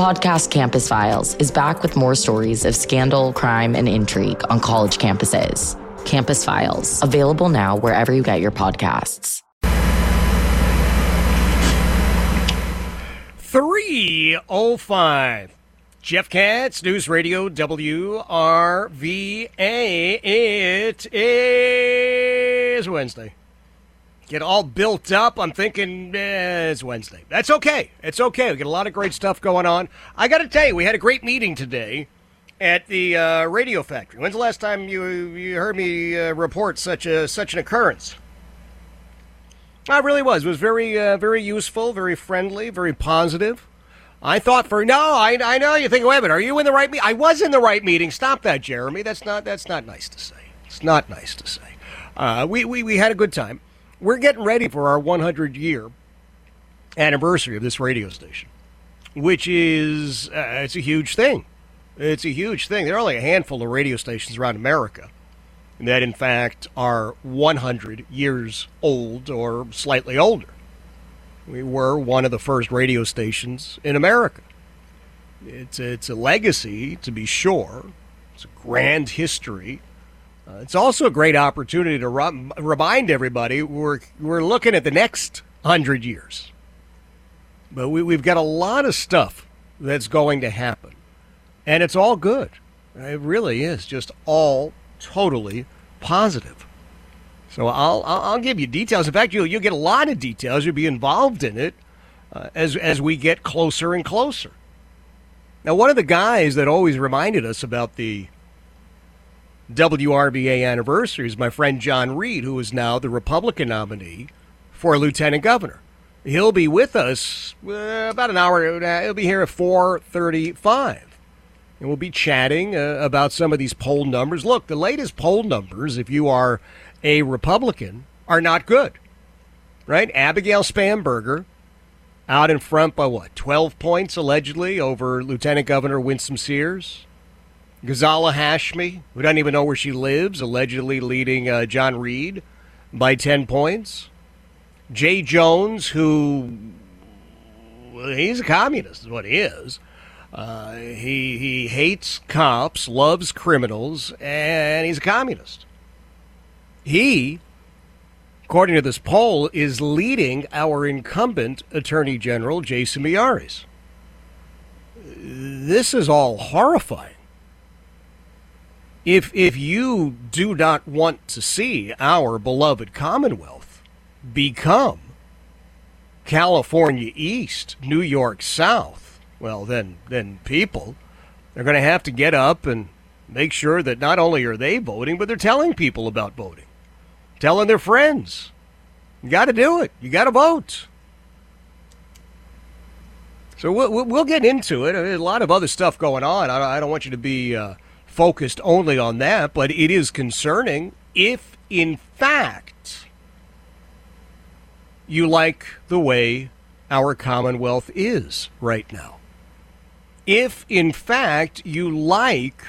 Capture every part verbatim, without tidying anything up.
podcast Campus Files is back with more stories of scandal, crime, and intrigue on college campuses. Campus Files, available now wherever you get your podcasts. three oh five. Jeff Katz, News Radio W R V A. It is Wednesday. Get all built up. I'm thinking eh, it's Wednesday. That's okay. It's okay. We got a lot of great stuff going on. I got to tell you, we had a great meeting today at the uh, Radio Factory. When's the last time you you heard me uh, report such a such an occurrence? I really was. It was very uh, very useful, very friendly, very positive. I thought for no, I I know you think, wait a minute, are you in the right meeting? I was in the right meeting. Stop that, Jeremy. That's not that's not nice to say. It's not nice to say. Uh, we, we we had a good time. We're getting ready for our one hundred year anniversary of this radio station, which is uh, it's a huge thing. It's a huge thing. There are only a handful of radio stations around America that, in fact, are one hundred years old or slightly older. We were one of the first radio stations in America. It's a, it's a legacy, to be sure. It's a grand history. Uh, it's also a great opportunity to ru- remind everybody we're we're looking at the next hundred years. But we, we've got a lot of stuff that's going to happen, and it's all good. It really is just all totally positive. So I'll I'll, I'll give you details. In fact, you'll you'll get a lot of details. You'll be involved in it uh, as as we get closer and closer. Now, one of the guys that always reminded us about the W R V A anniversary is my friend John Reed, who is now the Republican nominee for lieutenant governor. He'll be with us uh, about an hour. He'll be here at four thirty-five. And we'll be chatting uh, about some of these poll numbers. Look, the latest poll numbers, if you are a Republican, are not good, right? Abigail Spanberger out in front by what, twelve points allegedly over Lieutenant Governor Winsome Sears. Ghazala Hashmi, who doesn't even know where she lives, allegedly leading uh, John Reed by ten points. Jay Jones, who, well, he's a communist is what he is. Uh, he he hates cops, loves criminals, and he's a communist. He, according to this poll, is leading our incumbent Attorney General, Jason Miyares. This is all horrifying. If if you do not want to see our beloved Commonwealth become California East, New York South, well, then then people are going to have to get up and make sure that not only are they voting, but they're telling people about voting, telling their friends. You got to do it. You got to vote. So we'll, we'll get into it. There's a lot of other stuff going on. I don't want you to be uh, focused only on that, but it is concerning if, in fact, you like the way our Commonwealth is right now. If, in fact, you like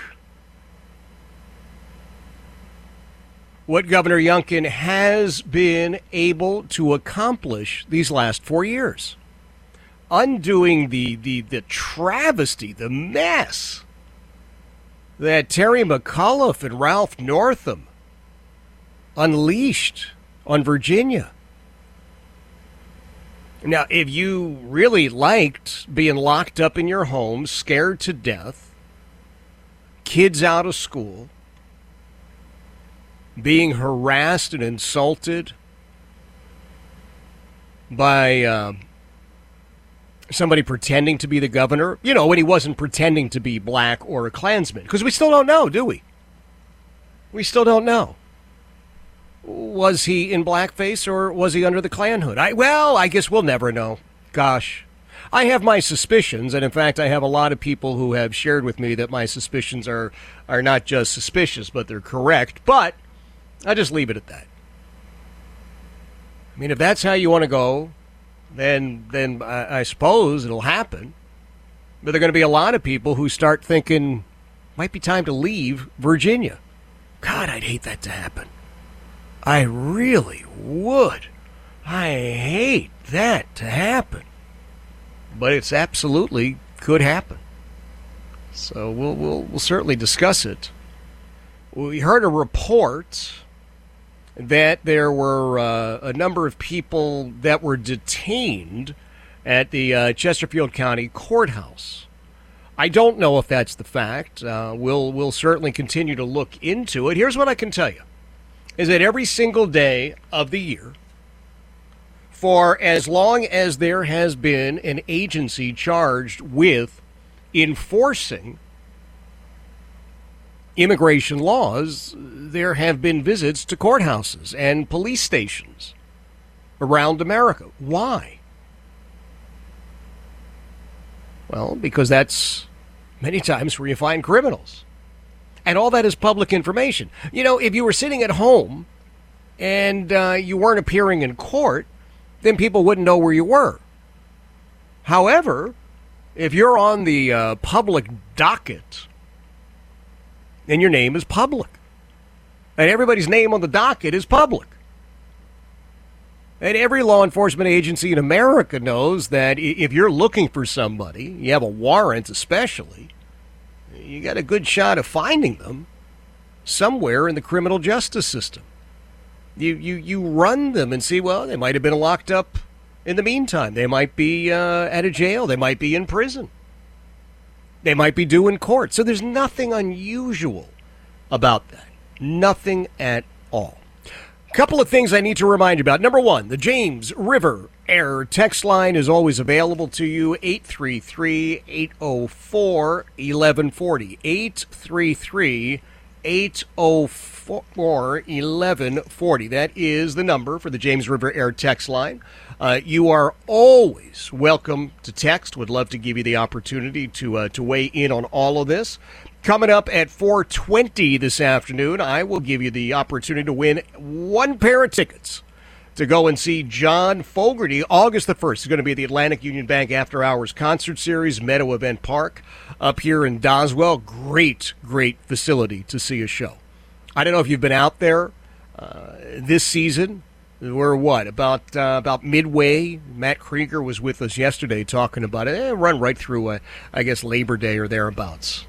what Governor Youngkin has been able to accomplish these last four years. Undoing the, the, the travesty, the mess that Terry McAuliffe and Ralph Northam unleashed on Virginia. Now, if you really liked being locked up in your home, scared to death, kids out of school, being harassed and insulted by uh, somebody pretending to be the governor, you know, when he wasn't pretending to be black or a Klansman, because we still don't know, do we? We still don't know. Was he in blackface or was he under the Klan hood? I, well, I guess we'll never know. Gosh, I have my suspicions, and in fact, I have a lot of people who have shared with me that my suspicions are, are not just suspicious, but they're correct. But I'll just leave it at that. I mean, if that's how you want to go, then then I, I suppose it'll happen. But there are going to be a lot of people who start thinking, might be time to leave Virginia. God, I'd hate that to happen. I really would. I hate that to happen. But it's absolutely could happen. So we'll we'll we'll certainly discuss it. We heard a report that there were uh, a number of people that were detained at the uh, Chesterfield County Courthouse. I don't know if that's the fact. Uh, we'll we'll certainly continue to look into it. Here's what I can tell you, is that every single day of the year, for as long as there has been an agency charged with enforcing immigration laws, there have been visits to courthouses and police stations around America. Why? Well, because that's many times where you find criminals. And all that is public information. You know, if you were sitting at home and uh, you weren't appearing in court, then people wouldn't know where you were. However, if you're on the uh, public docket, then your name is public. And everybody's name on the docket is public. And every law enforcement agency in America knows that if you're looking for somebody, you have a warrant especially, you got a good shot of finding them somewhere in the criminal justice system. You you you run them and see, well, they might have been locked up in the meantime. They might be uh, at a jail. They might be in prison. They might be due in court. So there's nothing unusual about that. Nothing at all. A couple of things I need to remind you about. Number one, the James River Air text line is always available to you, eight three three, eight oh four, eleven forty. eight three three, eight oh four, eleven forty. That is the number for the James River Air text line. Uh, you are always welcome to text. Would love to give you the opportunity to uh, to weigh in on all of this. Coming up at four twenty this afternoon, I will give you the opportunity to win one pair of tickets to go and see John Fogerty. August the first is going to be at the Atlantic Union Bank After Hours Concert Series, Meadow Event Park, up here in Doswell. Great, great facility to see a show. I don't know if you've been out there uh, this season. We're what, about uh, about midway? Matt Krieger was with us yesterday talking about it. Eh, run right through, uh, I guess, Labor Day or thereabouts.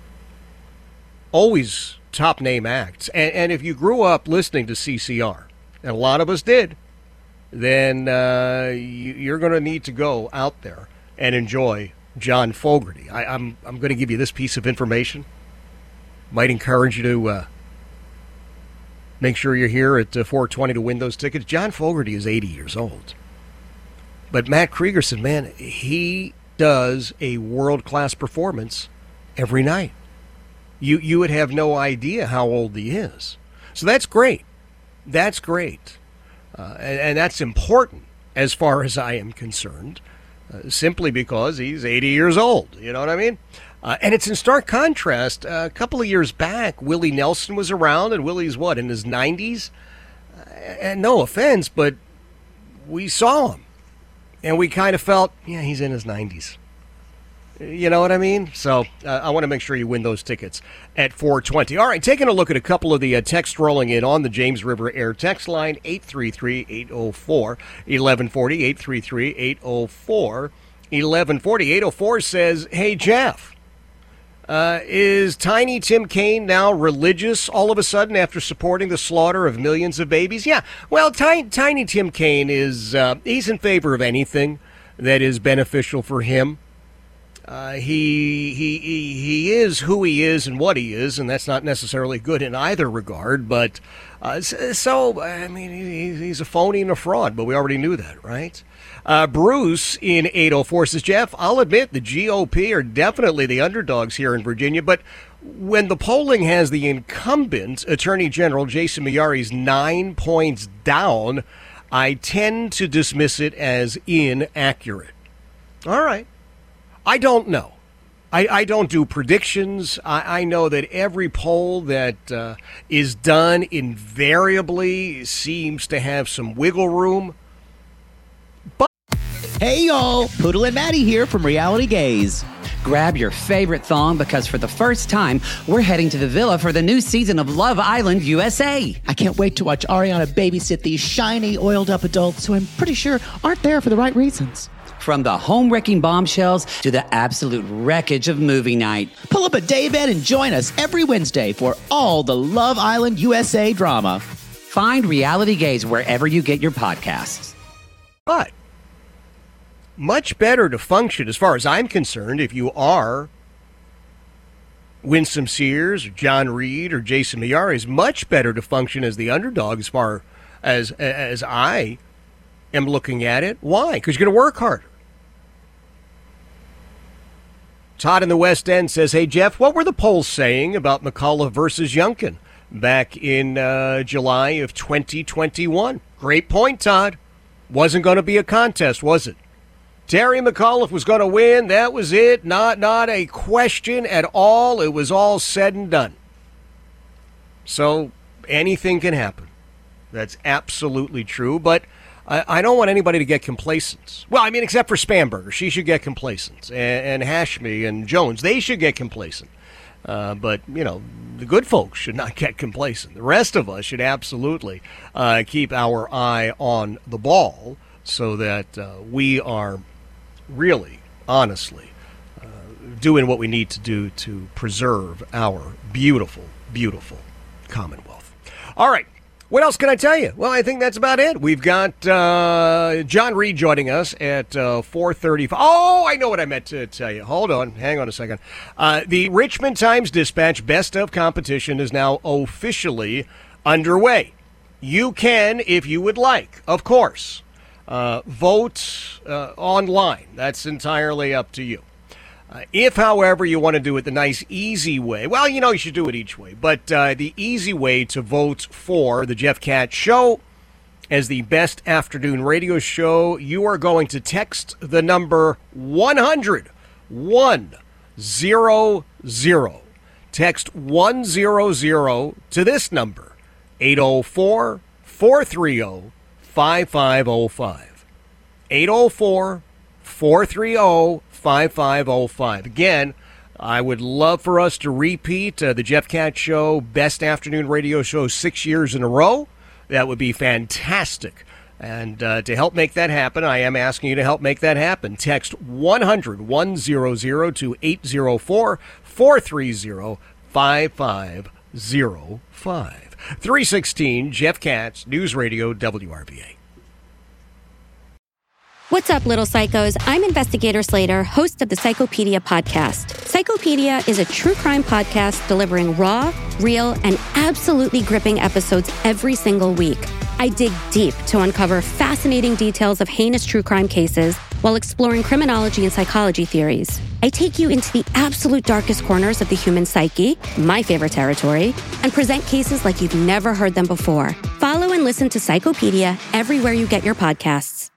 Always top name acts. And, and if you grew up listening to C C R, and a lot of us did, then uh, you, you're going to need to go out there and enjoy John Fogerty. I, I'm I'm going to give you this piece of information. Might encourage you to uh, make sure you're here at uh, four twenty to win those tickets. John Fogerty is eighty years old. But Matt Krieger said, man, he does a world-class performance every night. You you would have no idea how old he is. So that's great. That's great. Uh, and, and that's important as far as I am concerned, uh, simply because he's eighty years old. You know what I mean? Uh, and it's in stark contrast. Uh, a couple of years back, Willie Nelson was around, and Willie's, what, in his nineties? Uh, and no offense, but we saw him. And we kind of felt, yeah, he's in his nineties. You know what I mean? So uh, I want to make sure you win those tickets at four twenty. All right, taking a look at a couple of the uh, texts rolling in on the James River Air text line, eight three three, eight oh four, eleven forty, eight three three, eight oh four, eleven forty. eight oh four says, hey, Jeff, uh, is Tiny Tim Kaine now religious all of a sudden after supporting the slaughter of millions of babies? Yeah, well, Tiny, Tiny Tim Kaine is uh, he's in favor of anything that is beneficial for him. Uh, he, he he he is who he is and what he is, and that's not necessarily good in either regard. But uh, so, I mean, he, he's a phony and a fraud, but we already knew that, right? Uh, Bruce in eight oh four says, Jeff, I'll admit the G O P are definitely the underdogs here in Virginia, but when the polling has the incumbent Attorney General Jason Miyares nine points down, I tend to dismiss it as inaccurate. All right. I don't know. I, I don't do predictions. I, I know that every poll that uh, is done invariably seems to have some wiggle room. But hey, y'all. Poodle and Maddie here from Reality Gaze. Grab your favorite thong because for the first time, we're heading to the villa for the new season of Love Island U S A. I can't wait to watch Ariana babysit these shiny, oiled-up adults who I'm pretty sure aren't there for the right reasons. From the home-wrecking bombshells to the absolute wreckage of movie night. Pull up a daybed and join us every Wednesday for all the Love Island U S A drama. Find Reality Gaze wherever you get your podcasts. But much better to function, as far as I'm concerned, if you are Winsome Sears or John Reed or Jason Mayar, is much better to function as the underdog as far as as I am looking at it. Why? Because you're going to work harder. Todd in the West End says, hey, Jeff, what were the polls saying about McCullough versus Youngkin back in uh, July of twenty twenty-one? Great point, Todd. Wasn't going to be a contest, was it? Terry McAuliffe was going to win. That was it. Not not a question at all. It was all said and done. So anything can happen. That's absolutely true. But I, I don't want anybody to get complacent. Well, I mean, except for Spamberger. She should get complacent. And, and Hashmi and Jones, they should get complacent. Uh, but, you know, the good folks should not get complacent. The rest of us should absolutely uh, keep our eye on the ball so that uh, we are really, honestly, uh, doing what we need to do to preserve our beautiful, beautiful Commonwealth. All right. What else can I tell you? Well, I think that's about it. We've got uh, John Reed joining us at uh, four thirty-five. Oh, I know what I meant to tell you. Hold on. Hang on a second. Uh, the Richmond Times-Dispatch Best of competition is now officially underway. You can, if you would like, of course, uh, vote uh, online. That's entirely up to you. Uh, if, however, you want to do it the nice, easy way, well, you know, you should do it each way, but uh, the easy way to vote for the Jeff Katz Show as the best afternoon radio show, you are going to text the number one hundred, one hundred. Text one hundred to this number, eight oh four, four three oh, five five oh five. eight oh four, four three oh, five five oh five. Again, I would love for us to repeat uh, the Jeff Katz Show Best Afternoon Radio Show six years in a row. That would be fantastic. And uh, to help make that happen, I am asking you to help make that happen. Text one hundred, one hundred to eight oh four, four three oh, five five oh five. three sixteen, Jeff Katz, News Radio, W R V A. What's up, little psychos? I'm Investigator Slater, host of the Psychopedia podcast. Psychopedia is a true crime podcast delivering raw, real, and absolutely gripping episodes every single week. I dig deep to uncover fascinating details of heinous true crime cases while exploring criminology and psychology theories. I take you into the absolute darkest corners of the human psyche, my favorite territory, and present cases like you've never heard them before. Follow and listen to Psychopedia everywhere you get your podcasts.